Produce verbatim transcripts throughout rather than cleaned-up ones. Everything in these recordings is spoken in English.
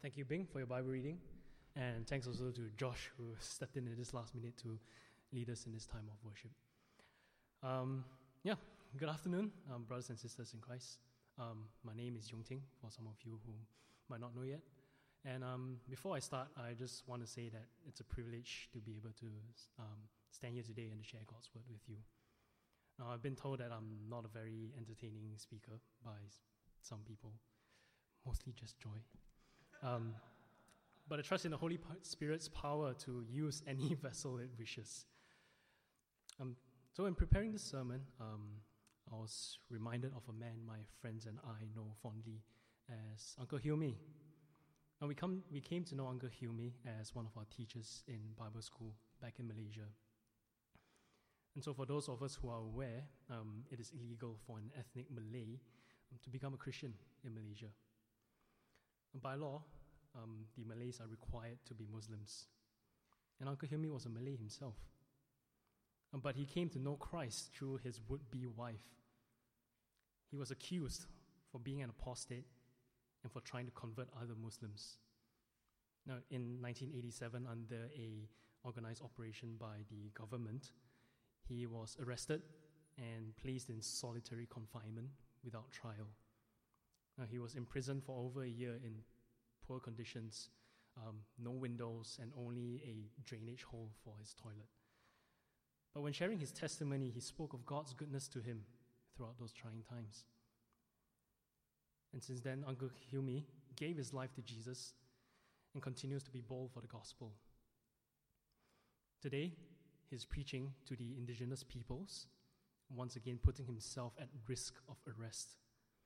thank you, Bing, for your Bible reading. And thanks also to Josh, who stepped in at this last minute to lead us in this time of worship. Um, yeah, good afternoon, um, brothers and sisters in Christ. Um, my name is Yong Ting, for some of you who might not know yet. And um, before I start, I just want to say that it's a privilege to be able to um, stand here today and to share God's word with you. Now, I've been told that I'm not a very entertaining speaker by s- some people, mostly just Joy. Um, but I trust in the Holy Spirit's power to use any vessel it wishes. Um, so in preparing this sermon, um, I was reminded of a man my friends and I know fondly as Uncle Hilmi. And we, come, we came to know Uncle Hilmi as one of our teachers in Bible school back in Malaysia. And so for those of us who are aware, um, it is illegal for an ethnic Malay um, to become a Christian in Malaysia. And by law, um, the Malays are required to be Muslims. And Uncle Hilmi was a Malay himself. Um, but he came to know Christ through his would-be wife. He was accused for being an apostate and for trying to convert other Muslims. Now, in nineteen eighty-seven, under a organized operation by the government, he was arrested and placed in solitary confinement without trial. Now, he was imprisoned for over a year in poor conditions, um, no windows, and only a drainage hole for his toilet. But when sharing his testimony, he spoke of God's goodness to him throughout those trying times. And since then, Uncle Hilmi gave his life to Jesus and continues to be bold for the gospel. Today, he's preaching to the indigenous peoples, once again putting himself at risk of arrest.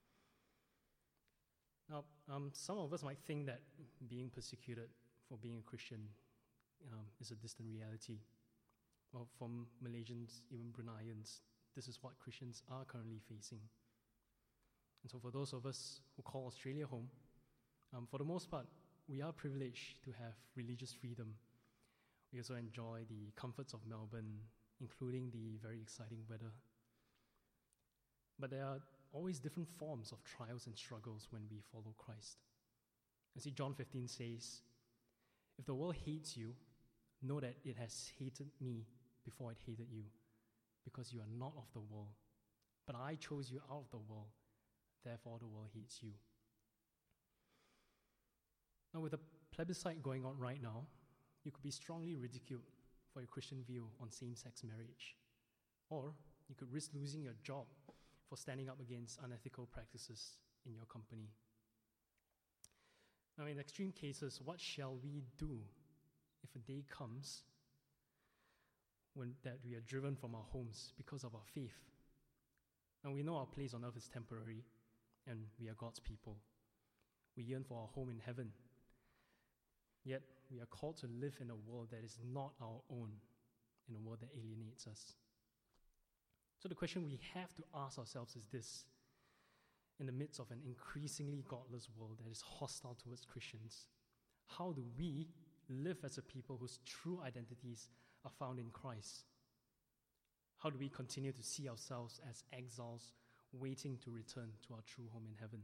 Now, um, some of us might think that being persecuted for being a Christian um, is a distant reality. Well, from Malaysians, even Bruneians, this is what Christians are currently facing. And so for those of us who call Australia home, um, for the most part, we are privileged to have religious freedom. We also enjoy the comforts of Melbourne, including the very exciting weather. But there are always different forms of trials and struggles when we follow Christ. And see, John fifteen says, "If the world hates you, know that it has hated me before it hated you, because you are not of the world. But I chose you out of the world, therefore the world hates you." Now, with the plebiscite going on right now, you could be strongly ridiculed for your Christian view on same-sex marriage. Or you could risk losing your job for standing up against unethical practices in your company. Now, in extreme cases, what shall we do if a day comes when that we are driven from our homes because of our faith? And we know our place on earth is temporary, and we are God's people. We yearn for our home in heaven. Yet, we are called to live in a world that is not our own, in a world that alienates us. So the question we have to ask ourselves is this: in the midst of an increasingly godless world that is hostile towards Christians, how do we live as a people whose true identities are found in Christ? How do we continue to see ourselves as exiles waiting to return to our true home in heaven?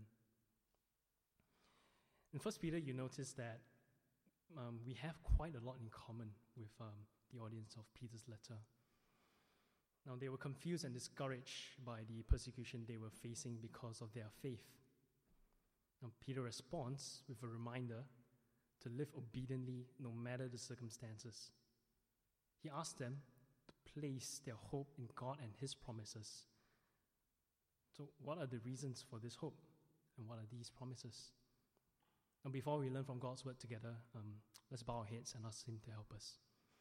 In First Peter, you notice that um, we have quite a lot in common with um, the audience of Peter's letter. Now, they were confused and discouraged by the persecution they were facing because of their faith. Now, Peter responds with a reminder to live obediently no matter the circumstances. He asks them to place their hope in God and His promises. So, what are the reasons for this hope? And what are these promises? And before we learn from God's word together, um, let's bow our heads and ask Him to help us.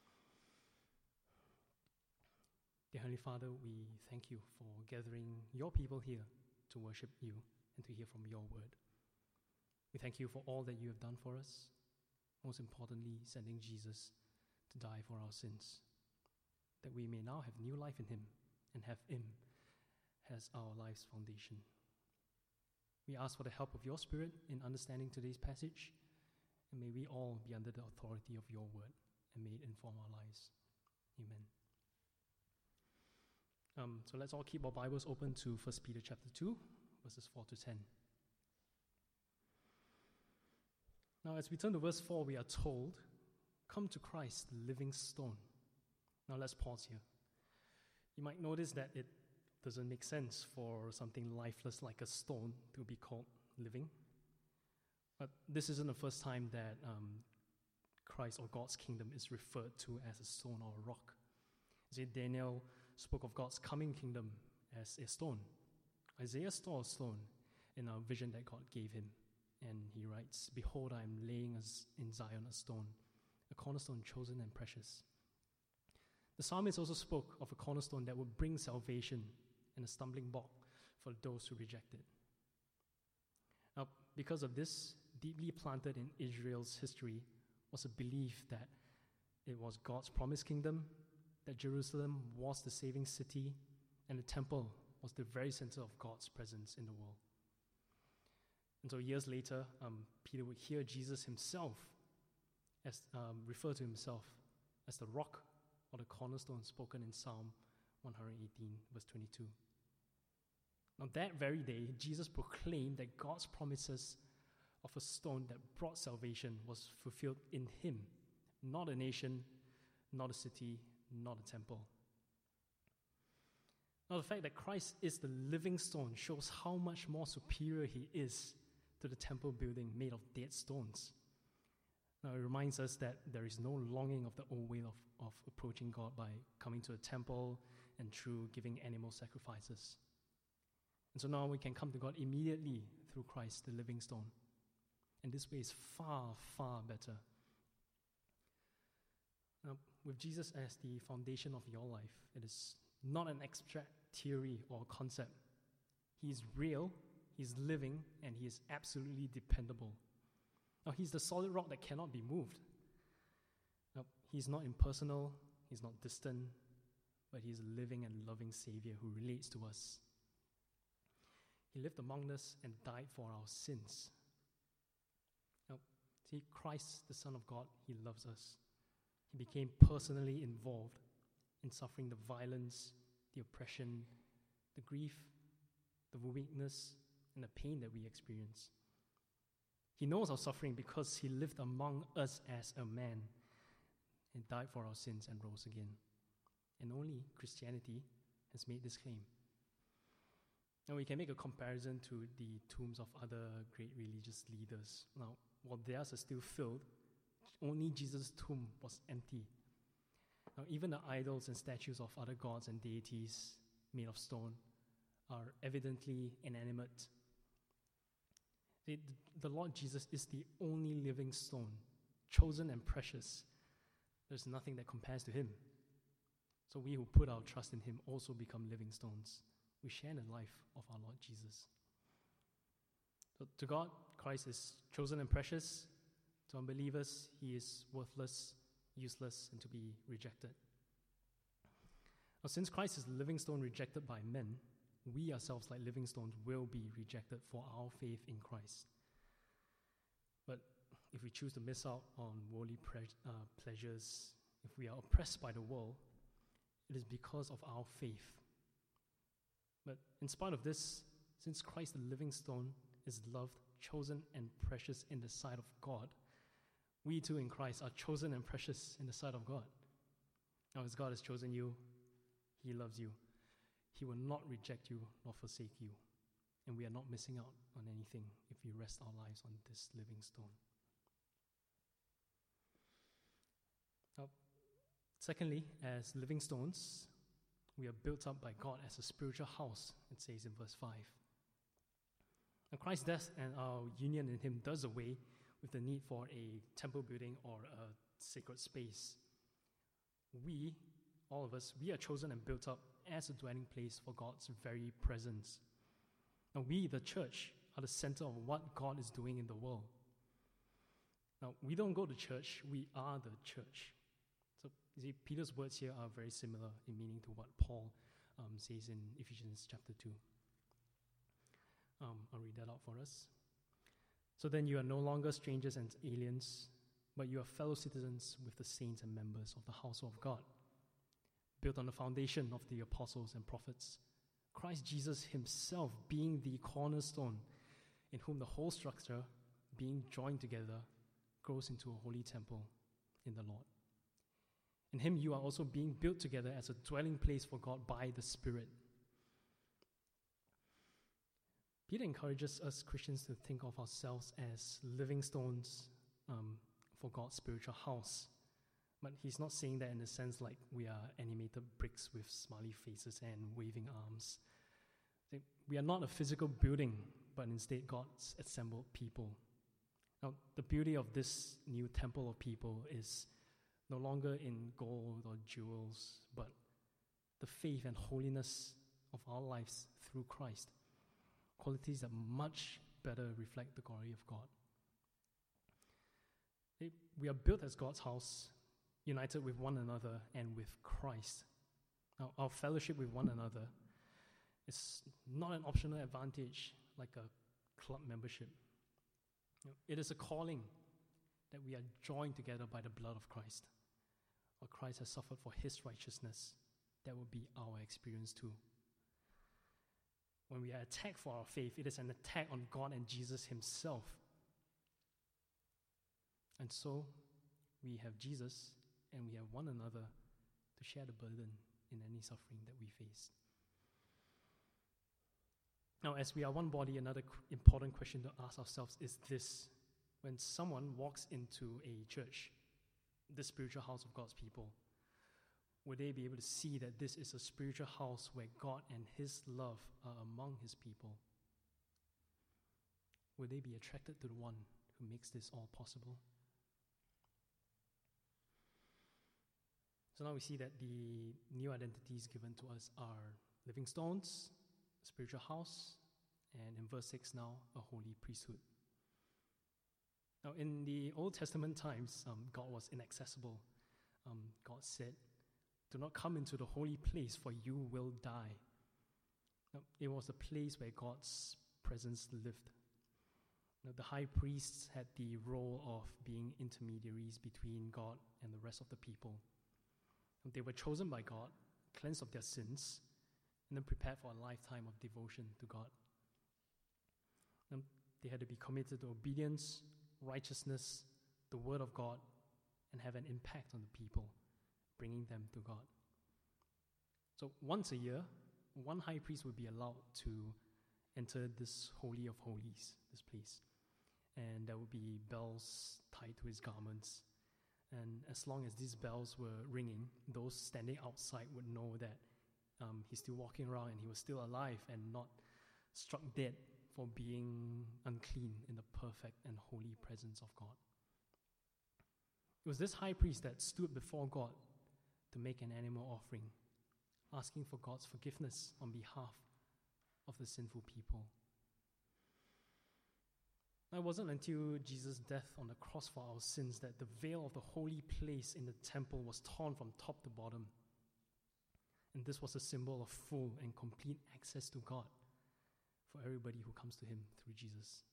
Dear Heavenly Father, we thank you for gathering your people here to worship you and to hear from your word. We thank you for all that you have done for us, most importantly, sending Jesus to die for our sins, that we may now have new life in Him and have Him as our life's foundation. We ask for the help of your Spirit in understanding today's passage, and may we all be under the authority of your word, and may it inform our lives. Amen. Um, so let's all keep our Bibles open to First Peter chapter two, verses four to ten. Now, as we turn to verse four, we are told, "Come to Christ, the living stone." Now, let's pause here. You might notice that it doesn't make sense for something lifeless like a stone to be called living. But this isn't the first time that um, Christ or God's kingdom is referred to as a stone or a rock. See, Daniel spoke of God's coming kingdom as a stone. Isaiah saw a stone in a vision that God gave him. And he writes, "Behold, I am laying in Zion a stone, a cornerstone chosen and precious." The psalmist also spoke of a cornerstone that would bring salvation and a stumbling block for those who reject it. Now, because of this, deeply planted in Israel's history was a belief that it was God's promised kingdom, that Jerusalem was the saving city, and the temple was the very center of God's presence in the world. And so years later, um, Peter would hear Jesus himself as um, refer to himself as the rock or the cornerstone spoken in Psalm one eighteen, verse twenty-two. Now that very day, Jesus proclaimed that God's promises of a stone that brought salvation was fulfilled in him, not a nation, not a city, not a temple. Now the fact that Christ is the living stone shows how much more superior he is to the temple building made of dead stones. Now it reminds us that there is no longing of the old way of, of approaching God by coming to a temple and through giving animal sacrifices. And so now we can come to God immediately through Christ, the living stone. And this way is far, far better. Now, with Jesus as the foundation of your life, it is not an abstract theory or concept. He is real, he's living, and he is absolutely dependable. Now, he's the solid rock that cannot be moved. Now, he's not impersonal, he's not distant, but he's a living and loving Savior who relates to us. He lived among us and died for our sins. Now, see, Christ, the Son of God, he loves us. He became personally involved in suffering the violence, the oppression, the grief, the weakness, and the pain that we experience. He knows our suffering because he lived among us as a man and died for our sins and rose again. And only Christianity has made this claim. And we can make a comparison to the tombs of other great religious leaders. Now, while theirs are still filled, only Jesus' tomb was empty. Now, even the idols and statues of other gods and deities made of stone are evidently inanimate. The, the Lord Jesus is the only living stone, chosen and precious. There's nothing that compares to him. So we who put our trust in him also become living stones. We share in the life of our Lord Jesus. So to God, Christ is chosen and precious. To unbelievers, he is worthless, useless, and to be rejected. Now, since Christ is the living stone rejected by men, we ourselves, like living stones, will be rejected for our faith in Christ. But if we choose to miss out on worldly pre- uh, pleasures, if we are oppressed by the world, it is because of our faith. But in spite of this, since Christ, the living stone, is loved, chosen, and precious in the sight of God, we too in Christ are chosen and precious in the sight of God. Now, as God has chosen you, he loves you. He will not reject you nor forsake you. And we are not missing out on anything if we rest our lives on this living stone. Now, secondly, as living stones, we are built up by God as a spiritual house, it says in verse five. And Christ's death and our union in him does away with the need for a temple building or a sacred space. We, all of us, we are chosen and built up as a dwelling place for God's very presence. Now we, the church, are the center of what God is doing in the world. Now, we don't go to church, we are the church. So, you see, Peter's words here are very similar in meaning to what Paul um, says in Ephesians chapter two. Um, I'll read that out for us. So then you are no longer strangers and aliens, but you are fellow citizens with the saints and members of the household of God, built on the foundation of the apostles and prophets, Christ Jesus himself being the cornerstone, in whom the whole structure, being joined together, grows into a holy temple in the Lord. In him you are also being built together as a dwelling place for God by the Spirit. Peter encourages us Christians to think of ourselves as living stones um, for God's spiritual house. But he's not saying that in the sense like we are animated bricks with smiley faces and waving arms. We are not a physical building, but instead God's assembled people. Now, the beauty of this new temple of people is no longer in gold or jewels, but the faith and holiness of our lives through Christ. Qualities that much better reflect the glory of God. We are built as God's house, united with one another and with Christ. Now, our fellowship with one another is not an optional advantage like a club membership. It is a calling that we are joined together by the blood of Christ. What Christ has suffered for his righteousness, that will be our experience too. When we are attacked for our faith, it is an attack on God and Jesus himself. And so, we have Jesus and we have one another to share the burden in any suffering that we face. Now, as we are one body, another cr- important question to ask ourselves is this. When someone walks into a church, the spiritual house of God's people, would they be able to see that this is a spiritual house where God and his love are among his people? Would they be attracted to the one who makes this all possible? So now we see that the new identities given to us are living stones, spiritual house, and in verse six now, a holy priesthood. Now in the Old Testament times, um, God was inaccessible. Um, God said, "Do not come into the holy place, for you will die." Now, it was a place where God's presence lived. Now, the high priests had the role of being intermediaries between God and the rest of the people. They were chosen by God, cleansed of their sins, and then prepared for a lifetime of devotion to God. And they had to be committed to obedience, righteousness, the word of God, and have an impact on the people, bringing them to God. So once a year, one high priest would be allowed to enter this holy of holies, this place. And there would be bells tied to his garments. And as long as these bells were ringing, those standing outside would know that um, he's still walking around and he was still alive and not struck dead for being unclean in the perfect and holy presence of God. It was this high priest that stood before God to make an animal offering, asking for God's forgiveness on behalf of the sinful people. Now, it wasn't until Jesus' death on the cross for our sins that the veil of the holy place in the temple was torn from top to bottom. And this was a symbol of full and complete access to God for everybody who comes to him through Jesus.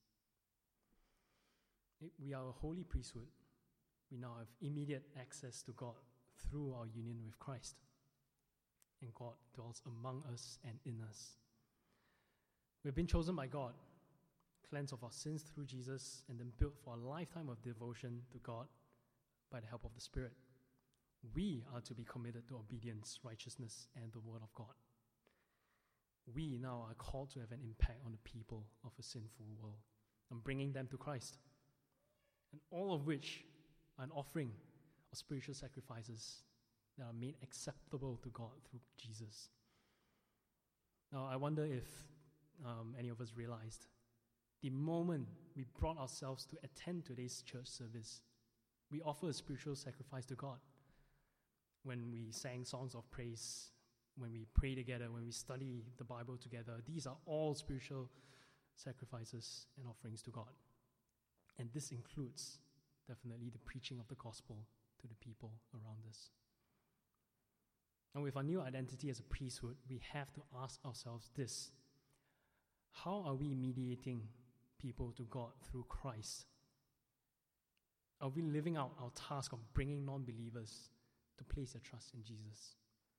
We are a holy priesthood. We now have immediate access to God through our union with Christ. And God dwells among us and in us. We've been chosen by God, cleansed of our sins through Jesus, and then built for a lifetime of devotion to God by the help of the Spirit. We are to be committed to obedience, righteousness, and the Word of God. We now are called to have an impact on the people of a sinful world and bringing them to Christ. And all of which are an offering of spiritual sacrifices that are made acceptable to God through Jesus. Now, I wonder if um, any of us realized the moment we brought ourselves to attend today's church service, we offer a spiritual sacrifice to God. When we sang songs of praise, when we pray together, when we study the Bible together, these are all spiritual sacrifices and offerings to God. And this includes definitely the preaching of the gospel to the people around us. And with our new identity as a priesthood, we have to ask ourselves this: how are we mediating people to God through Christ? Are we living out our task of bringing non-believers to place their trust in Jesus?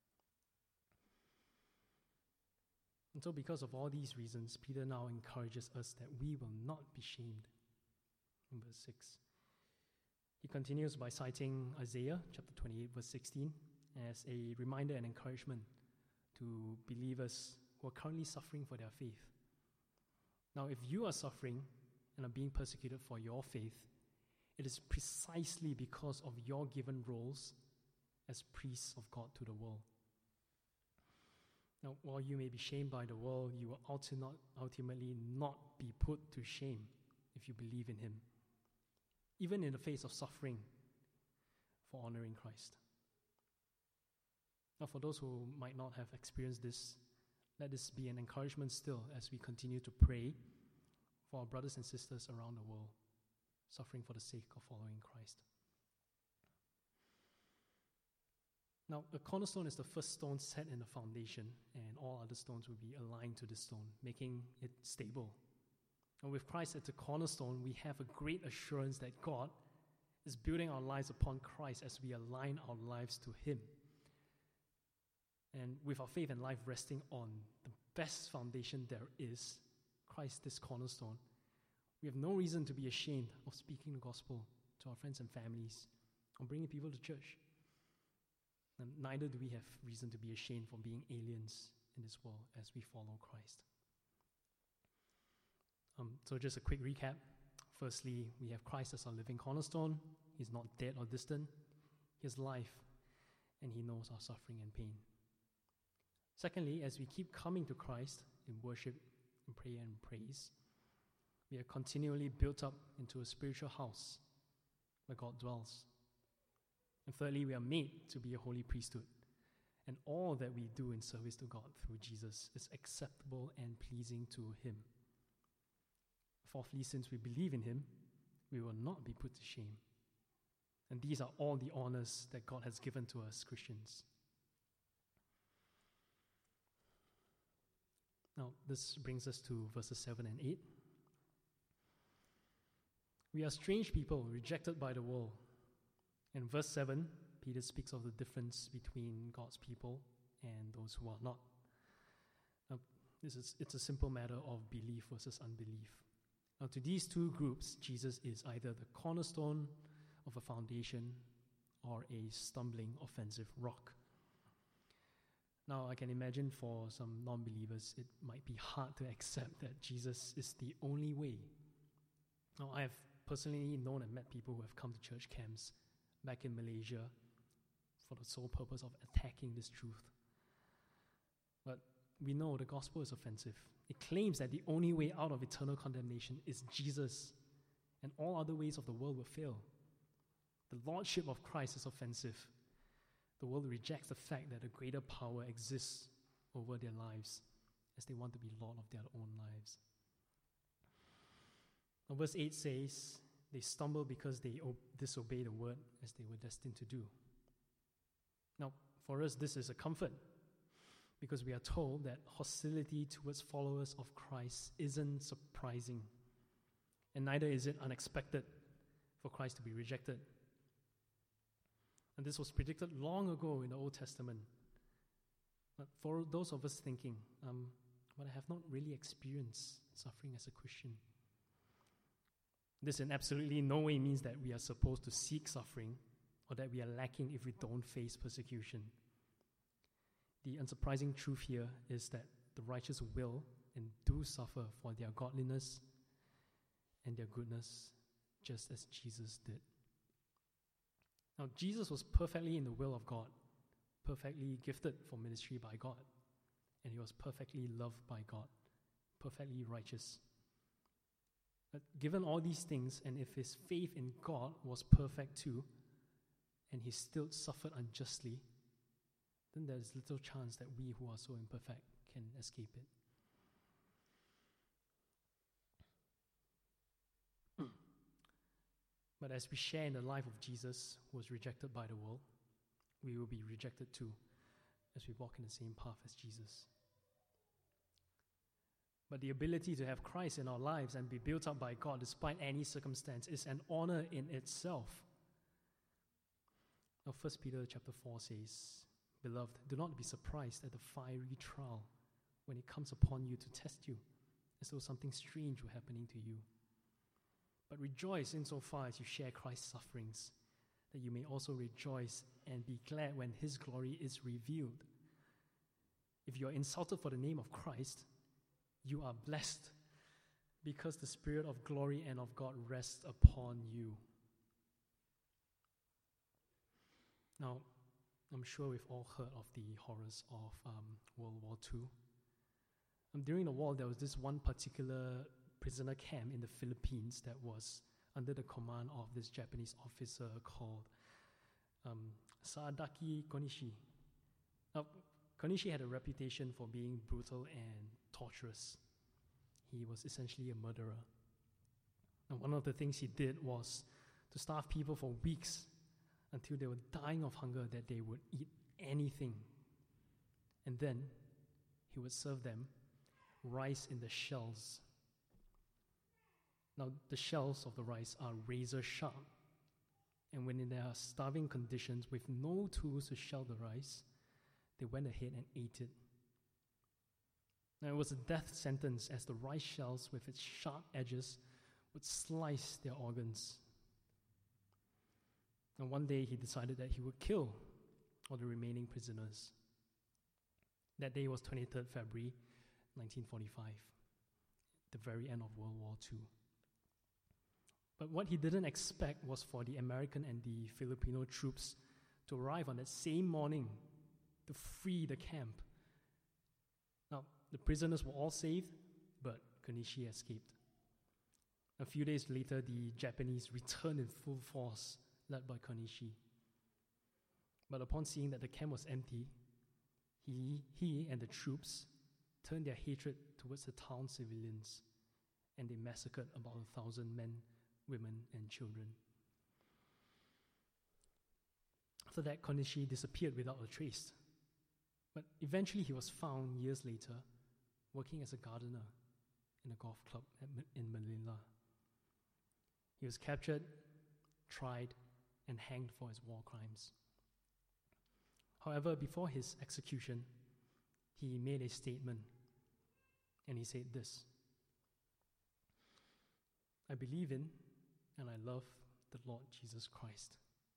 And so because of all these reasons, Peter now encourages us that we will not be shamed. In verse six, He continues by citing Isaiah chapter twenty-eight, verse sixteen, as a reminder and encouragement to believers who are currently suffering for their faith. Now, if you are suffering and are being persecuted for your faith, it is precisely because of your given roles as priests of God to the world. Now, while you may be shamed by the world, you will ulti- ultimately not be put to shame if you believe in Him, even in the face of suffering for honoring Christ. Now, for those who might not have experienced this, let this be an encouragement still as we continue to pray for our brothers and sisters around the world suffering for the sake of following Christ. Now, the cornerstone is the first stone set in the foundation, and all other stones will be aligned to the stone, making it stable. And with Christ at the cornerstone, we have a great assurance that God is building our lives upon Christ as we align our lives to Him. And with our faith and life resting on the best foundation there is, Christ, this cornerstone, we have no reason to be ashamed of speaking the gospel to our friends and families, or bringing people to church. And neither do we have reason to be ashamed for being aliens in this world as we follow Christ. Um, so just a quick recap. Firstly, we have Christ as our living cornerstone. He's not dead or distant. He has life, and He knows our suffering and pain. Secondly, as we keep coming to Christ in worship, in prayer and praise, we are continually built up into a spiritual house where God dwells. And thirdly, we are made to be a holy priesthood. And all that we do in service to God through Jesus is acceptable and pleasing to Him. Fourthly, since we believe in Him, we will not be put to shame. And these are all the honors that God has given to us Christians. Now, this brings us to verses seven and eight. We are strange people, rejected by the world. In verse seven, Peter speaks of the difference between God's people and those who are not. Now, this is, it's a simple matter of belief versus unbelief. Now, to these two groups, Jesus is either the cornerstone of a foundation or a stumbling, offensive rock. Now, I can imagine for some non-believers, it might be hard to accept that Jesus is the only way. Now, I have personally known and met people who have come to church camps back in Malaysia for the sole purpose of attacking this truth. But we know the gospel is offensive. It claims that the only way out of eternal condemnation is Jesus, and all other ways of the world will fail. The lordship of Christ is offensive. The world rejects the fact that a greater power exists over their lives as they want to be Lord of their own lives. Now, verse eight says, they stumble because they o- disobey the word as they were destined to do. Now, for us, this is a comfort because we are told that hostility towards followers of Christ isn't surprising, and neither is it unexpected for Christ to be rejected. And this was predicted long ago in the Old Testament. But for those of us thinking, um, but I have not really experienced suffering as a Christian. This in absolutely no way means that we are supposed to seek suffering or that we are lacking if we don't face persecution. The unsurprising truth here is that the righteous will and do suffer for their godliness and their goodness, just as Jesus did. Now, Jesus was perfectly in the will of God, perfectly gifted for ministry by God, and He was perfectly loved by God, perfectly righteous. But given all these things, and if His faith in God was perfect too, and He still suffered unjustly, then there is little chance that we who are so imperfect can escape it. But as we share in the life of Jesus, who was rejected by the world, we will be rejected too, as we walk in the same path as Jesus. But the ability to have Christ in our lives and be built up by God despite any circumstance is an honor in itself. Now, First Peter chapter four says, "Beloved, do not be surprised at the fiery trial when it comes upon you to test you, as though something strange were happening to you. but rejoice insofar as you share Christ's sufferings, that you may also rejoice and be glad when his glory is revealed. If you are insulted for the name of Christ, you are blessed, because the Spirit of glory and of God rests upon you. Now, I'm sure we've all heard of the horrors of um, World War Two. Um, during the war, there was this one particular prisoner camp in the Philippines that was under the command of this Japanese officer called um, Sadaki Konishi. Now, Konishi had a reputation for being brutal and torturous. He was essentially a murderer. And one of the things he did was to starve people for weeks until they were dying of hunger, that they would eat anything. And then he would serve them rice in the shells. Now, the shells of the rice are razor sharp. And when in their starving conditions with no tools to shell the rice, they went ahead and ate it. Now, it was a death sentence, as the rice shells with its sharp edges would slice their organs. And one day he decided that he would kill all the remaining prisoners. That day was twenty-third of February, nineteen forty-five, the very end of World War Two. But what he didn't expect was for the American and the Filipino troops to arrive on that same morning to free the camp. Now, the prisoners were all saved, but Konishi escaped. A few days later, the Japanese returned in full force, led by Konishi. But upon seeing that the camp was empty, he, he and the troops turned their hatred towards the town civilians, and they massacred about a thousand men, women, and children. After that, Konishi disappeared without a trace. But eventually he was found years later working as a gardener in a golf club at, in Manila. He was captured, tried, and hanged for his war crimes. However, before his execution, he made a statement, and he said this: "I believe in and I love the Lord Jesus Christ."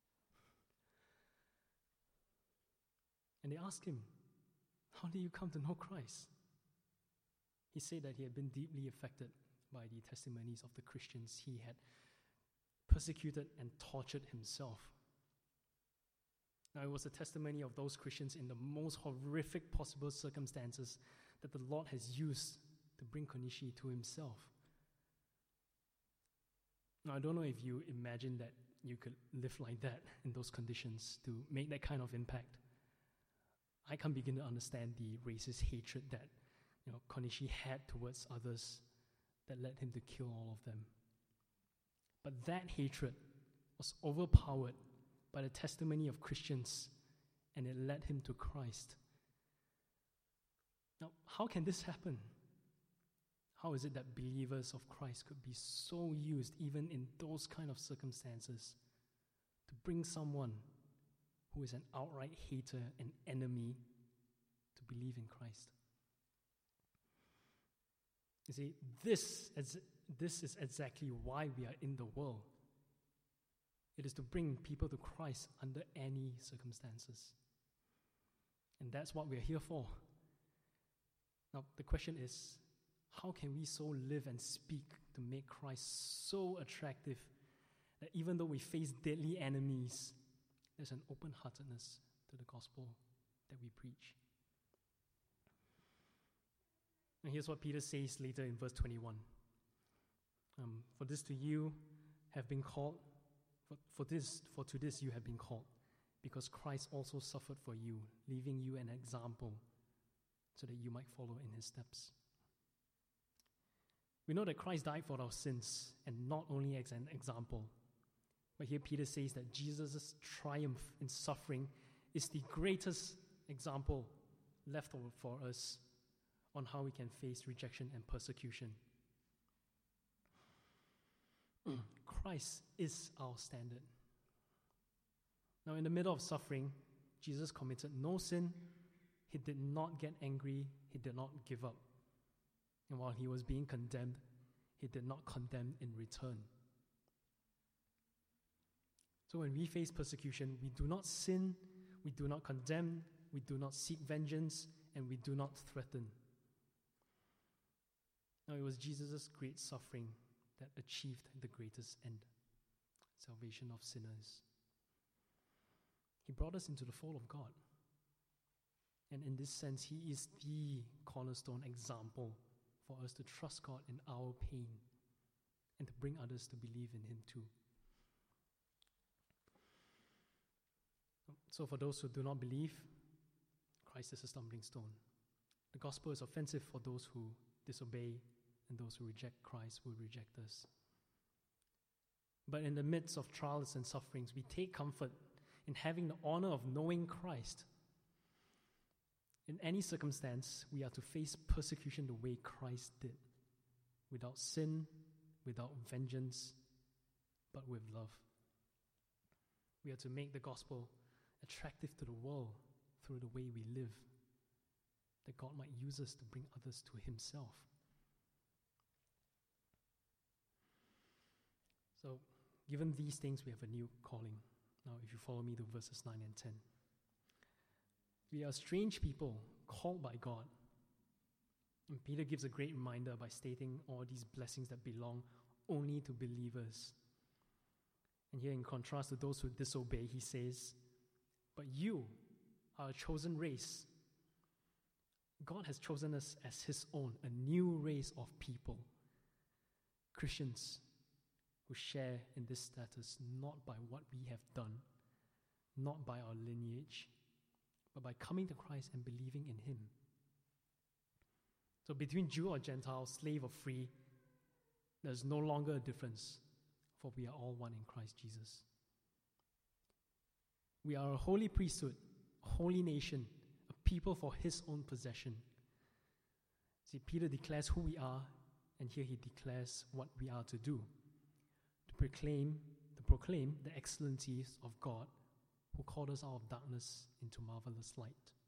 And they asked him, "How did you come to know Christ?" He said that he had been deeply affected by the testimonies of the Christians he had persecuted and tortured himself. Now, it was a testimony of those Christians in the most horrific possible circumstances that the Lord has used to bring Konishi to himself. Now, I don't know if you imagine that you could live like that in those conditions to make that kind of impact. I can't begin to understand the racist hatred that you know Konishi had towards others that led him to kill all of them. But that hatred was overpowered by the testimony of Christians, and it led him to Christ. Now, how can this happen? How is it that believers of Christ could be so used, even in those kind of circumstances, to bring someone who is an outright hater and enemy to believe in Christ? You see, this is, this is exactly why we are in the world. It is to bring people to Christ under any circumstances. And that's what we are here for. Now, the question is, how can we so live and speak to make Christ so attractive that even though we face deadly enemies, there's an open-heartedness to the gospel that we preach? And here's what Peter says later in verse twenty-one. Um, for this to you have been called, for, for this, for to this you have been called, because Christ also suffered for you, leaving you an example, so that you might follow in his steps. We know that Christ died for our sins, and not only as an example, but here Peter says that Jesus' triumph in suffering is the greatest example left over for us on how we can face rejection and persecution. Christ is our standard. Now, in the middle of suffering, Jesus committed no sin. He did not get angry. He did not give up. And while he was being condemned, he did not condemn in return. So when we face persecution, we do not sin, we do not condemn, we do not seek vengeance, and we do not threaten. Now, it was Jesus' great suffering that achieved the greatest end, salvation of sinners. He brought us into the fold of God. And in this sense, He is the cornerstone example for us to trust God in our pain and to bring others to believe in Him too. So for those who do not believe, Christ is a stumbling stone. The gospel is offensive for those who disobey, and those who reject Christ will reject us. But in the midst of trials and sufferings, we take comfort in having the honor of knowing Christ. In any circumstance, we are to face persecution the way Christ did, without sin, without vengeance, but with love. We are to make the gospel attractive to the world through the way we live, that God might use us to bring others to Himself. So, given these things, we have a new calling. Now, if you follow me to verses nine and ten. We are strange people called by God. And Peter gives a great reminder by stating all these blessings that belong only to believers. And here, in contrast to those who disobey, he says, "But you are a chosen race. God has chosen us as His own, a new race of people, Christians who share in this status not by what we have done, not by our lineage, but by coming to Christ and believing in Him." So between Jew or Gentile, slave or free, there's no longer a difference, for we are all one in Christ Jesus. We are a holy priesthood, a holy nation, a people for His own possession. See, Peter declares who we are, and here he declares what we are to do. To proclaim, to proclaim the excellencies of God, who called us out of darkness into marvelous light.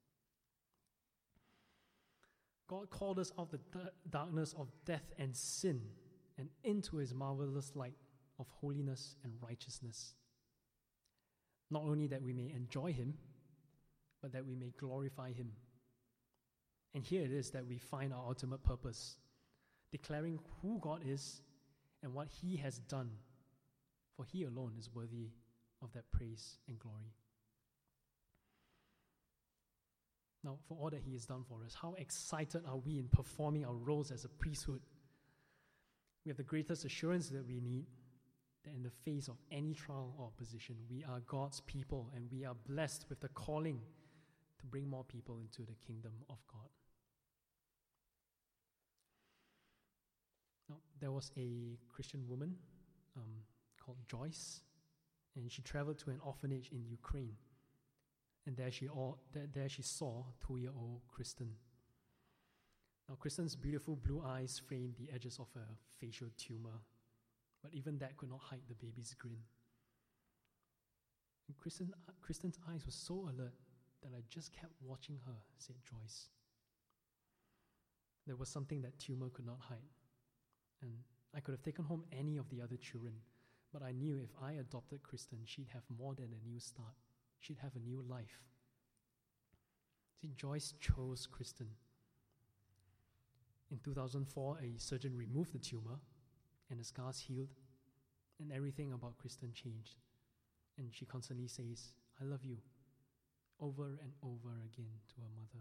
God called us out of the d- darkness of death and sin and into His marvelous light of holiness and righteousness. Not only that we may enjoy Him, but that we may glorify Him. And here it is that we find our ultimate purpose, declaring who God is and what He has done, for He alone is worthy of that praise and glory. Now, for all that He has done for us, how excited are we in performing our roles as a priesthood? We have the greatest assurance that we need, that in the face of any trial or opposition, we are God's people and we are blessed with the calling to bring more people into the kingdom of God. Now, there was a Christian woman um, called Joyce, and she traveled to an orphanage in Ukraine. And there she, all, there, there she saw two-year-old Kristen. Now, Kristen's beautiful blue eyes framed the edges of a facial tumor, but even that could not hide the baby's grin. And Kristen, Kristen's eyes were so alert that I just kept watching her, said Joyce. There was something that tumor could not hide. And I could have taken home any of the other children, but I knew if I adopted Kristen, she'd have more than a new start. She'd have a new life. See, Joyce chose Kristen. In two thousand four, a surgeon removed the tumor, and the scars healed, and everything about Kristen changed. And she constantly says, "I love you," over and over again to her mother.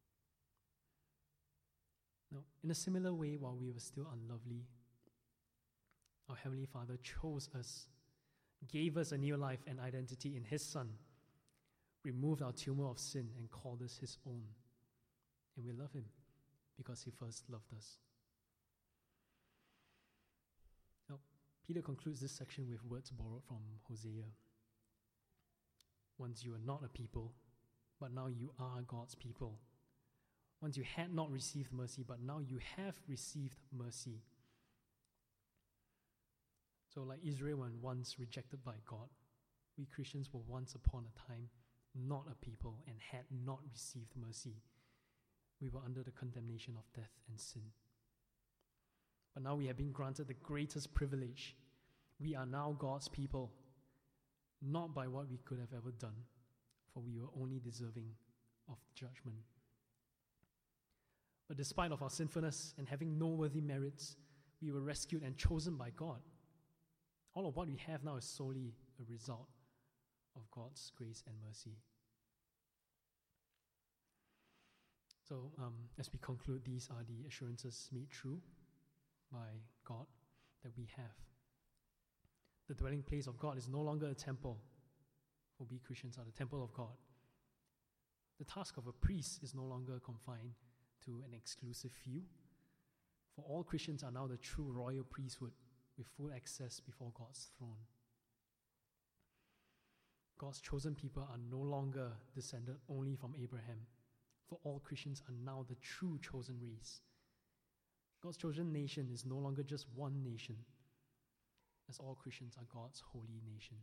Now, in a similar way, while we were still unlovely, our Heavenly Father chose us, gave us a new life and identity in His Son, removed our tumor of sin and called us His own. And we love Him because He first loved us. Now, Peter concludes this section with words borrowed from Hosea. "Once you were not a people, but now you are God's people. Once you had not received mercy, but now you have received mercy." So like Israel when once rejected by God, we Christians were once upon a time not a people and had not received mercy. We were under the condemnation of death and sin. But now we have been granted the greatest privilege. We are now God's people. not by what we could have ever done, for we were only deserving of judgment. But despite of our sinfulness and having no worthy merits, we were rescued and chosen by God. All of what we have now is solely a result of God's grace and mercy. So, um, as we conclude, these are the assurances made true by God that we have. The dwelling place of God is no longer a temple, for we Christians are the temple of God. The task of a priest is no longer confined to an exclusive few, for all Christians are now the true royal priesthood with full access before God's throne. God's chosen people are no longer descended only from Abraham, for all Christians are now the true chosen race. God's chosen nation is no longer just one nation, as all Christians are God's holy nation.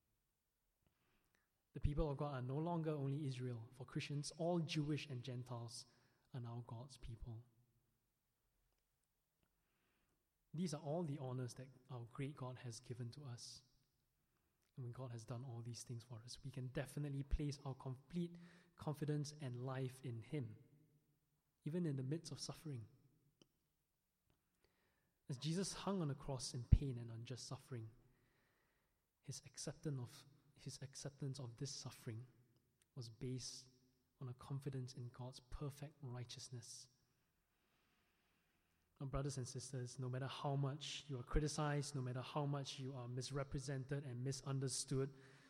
The people of God are no longer only Israel. For Christians, all Jewish and Gentiles are now God's people. These are all the honors that our great God has given to us. And when God has done all these things for us, we can definitely place our complete confidence and life in Him, even in the midst of suffering. As Jesus hung on the cross in pain and unjust suffering, his acceptance of his acceptance of this suffering was based on a confidence in God's perfect righteousness. Now, brothers and sisters, no matter how much you are criticized, no matter how much you are misrepresented and misunderstood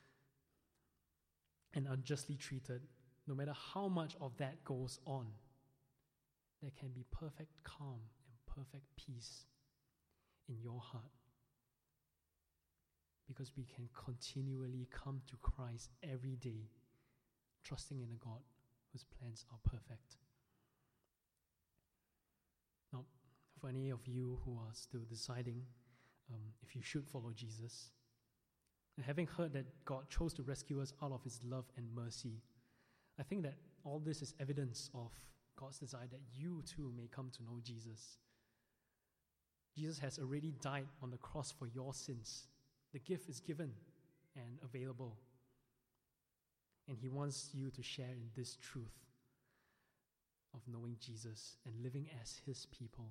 and unjustly treated, no matter how much of that goes on, there can be perfect calm and perfect peace in your heart, because we can continually come to Christ every day, trusting in a God whose plans are perfect. Now, for any of you who are still deciding um, if you should follow Jesus, and having heard that God chose to rescue us out of His love and mercy, I think that all this is evidence of God's desire that you too may come to know Jesus. Jesus has already died on the cross for your sins. The gift is given and available. And He wants you to share in this truth of knowing Jesus and living as His people.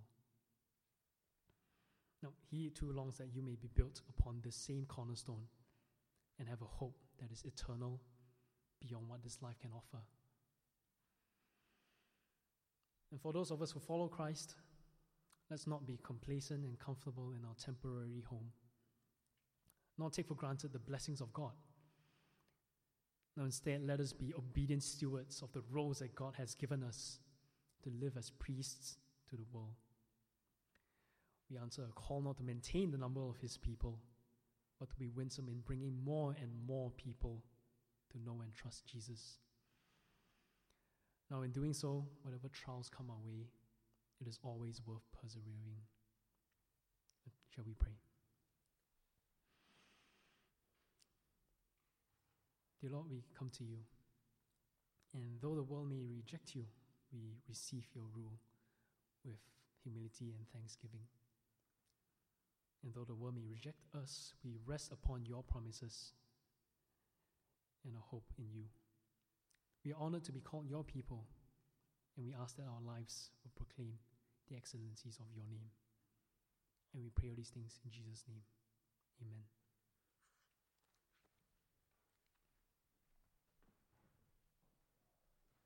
Now, He too longs that you may be built upon this same cornerstone and have a hope that is eternal beyond what this life can offer. And for those of us who follow Christ, let's not be complacent and comfortable in our temporary home, nor take for granted the blessings of God. Now instead, let us be obedient stewards of the roles that God has given us to live as priests to the world. We answer a call not to maintain the number of His people, but to be winsome in bringing more and more people to know and trust Jesus. Now in doing so, whatever trials come our way, it is always worth persevering. Shall we pray? Dear Lord, we come to You, and though the world may reject You, we receive Your rule with humility and thanksgiving. And though the world may reject us, we rest upon Your promises and a hope in You. We are honored to be called Your people, and we ask that our lives will proclaim the excellencies of Your name. And we pray all these things in Jesus' name. Amen.